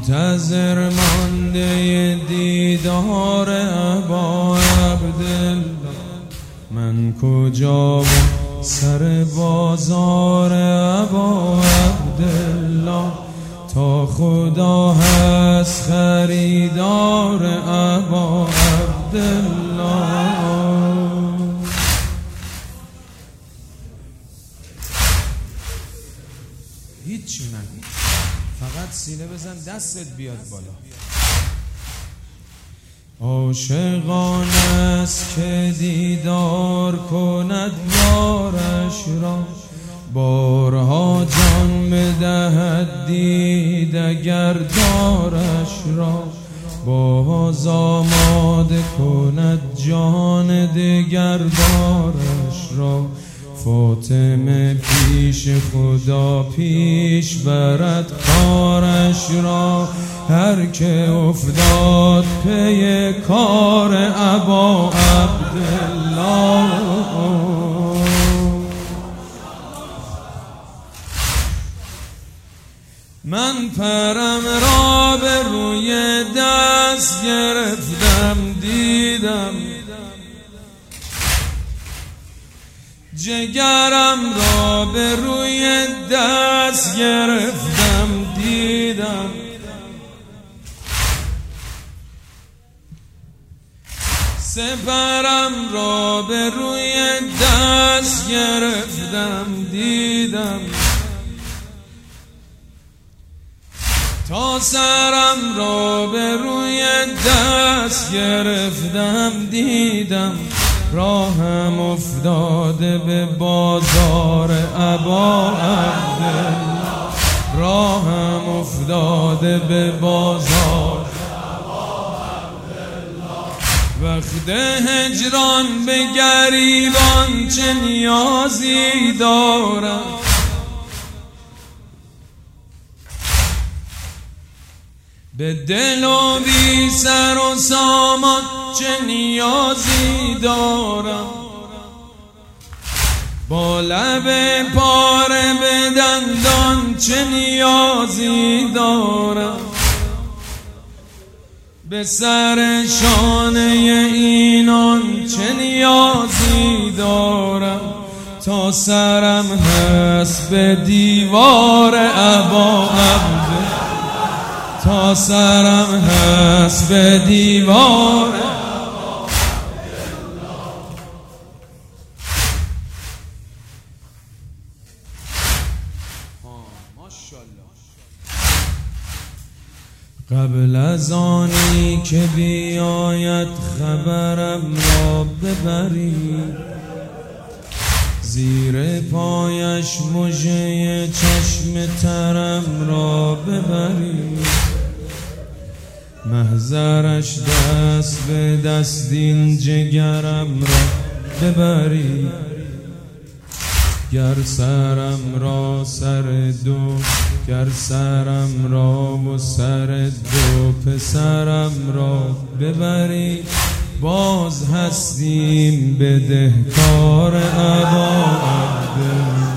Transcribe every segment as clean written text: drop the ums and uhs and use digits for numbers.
منتظر مانده دیدار ابا عبدالله. من کجا و سر بازار ابا عبدالله، تا خدا هست خریدار ابا عبدالله. هیچی نگو، فقط سینه بزن دستت بیاد بالا. عاشقان است که دیدار کند یارش را، بارها جان بدهد دید اگر دارش را. باز آماده کند جان دگر دارش را. فاطمه پیش خدا پیش برد کارش را. هر که افتاد پی کار ابا عبدالله. من پرم را به روی دست گرفتم دیدم، جگرم را به روی دست گرفتم دیدم. سپرم را به روی دست گرفتم دیدم، تا سرم را به روی دست گرفتم دیدم. راهم افتاده به بازار ابا عبدالله، راهم افتاده به بازار ابا عبدالله. وقت هجران به گریبان چه نیازی دارم، به دل و بی سر و سامان چه نیازی دارم. با لب پاره به دندان چه نیازی دارم. به سر شانه اینان چه نیازی دارم. تا سرم هست به دیوار ابا عبدالله، تا سرم هست به دیوار ابا عبدالله. ماشاءالله. قبل از آنی که بیاید خبرم را ببرید، زیر پایش مژه چشم ترم را ببرید. محضرش دست به دست این جگرم را ببرید. گر سرم را سر دو، گر سرم را و سر دو پسرم را ببرید. باز هستیم بدهکار ابا عبدالله،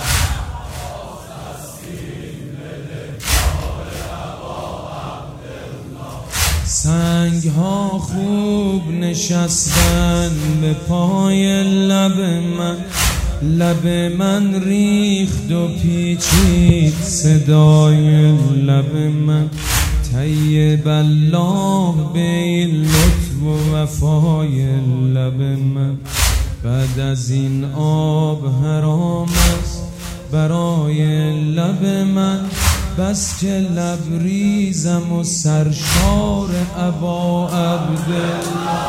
سنگ ها خوب نشستن به پای لب من. لب من ریخت و پیچید صدای لب من. طیب الله به این لطف و وفای لب من. بعد از این آب حرام است برای لب من. بس که لبریزم و سرشار ابا عبدالله.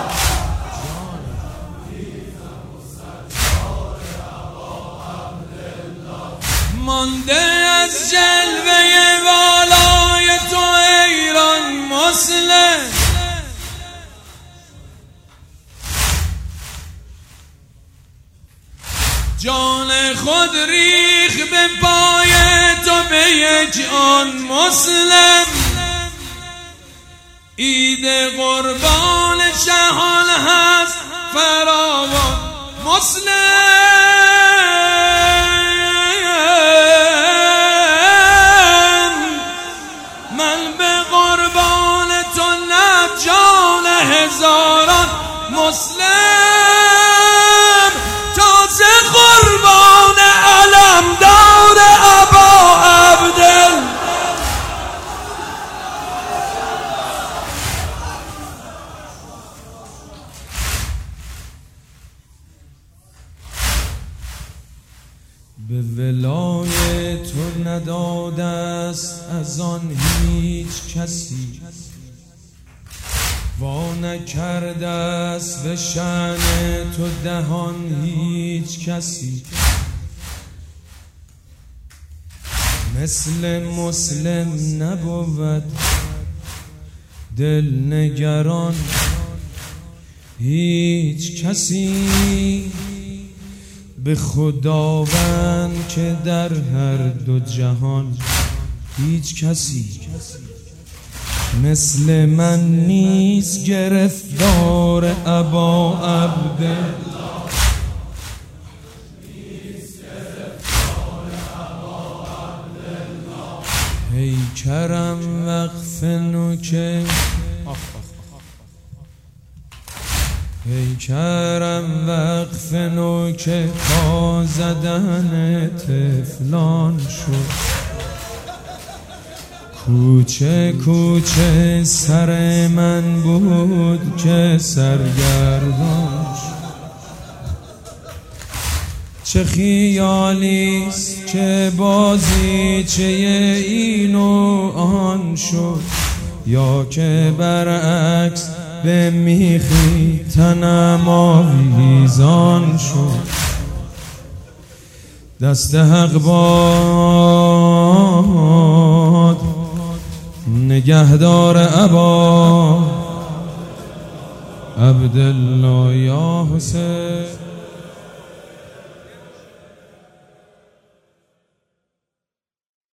مانده از جلوه والای تو ایران مسلم. جان خود ریخ به پای تو به یک آن مسلم. عید قربان شهان هست فراوان مسلم. من به ولای تو نداده است از آن هیچ کسی، وا نکرده است به شأن تو دهان هیچ کسی. مثل مسلم نبود دل نگران هیچ کسی، به خداوند که در هر دو جهان هیچ کسی. مثل من نیست گرفتار ابا عبدالله، ای کرم وقف نوکه، ای کرم وقف نوکه تا زدن طفلان شد. کوچه کوچه سر من بود که سرگردان شد. چه خیالیست که بازیچه این و آن شد، یا که برعکس به میخی تنم آویزان شد. دست حق باد نگهدار ابا عبدالله یا حسین.